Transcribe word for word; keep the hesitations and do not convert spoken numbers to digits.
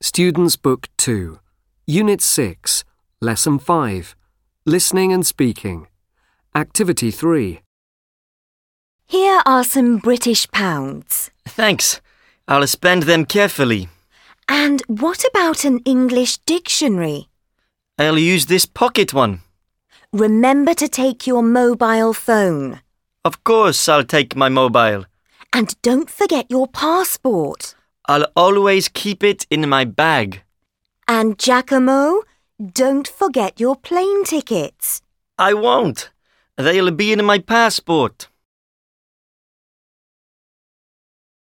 Students' Book two, Unit six, Lesson five, Listening and Speaking. Activity three. Here are some British pounds. Thanks. I'll spend them carefully. And what about an English dictionary? I'll use this pocket one. Remember to take your mobile phone. Of course I'll take my mobile. And don't forget your passport. I'll always keep it in my bag. And Giacomo, don't forget your plane tickets. I won't. They'll be in my passport.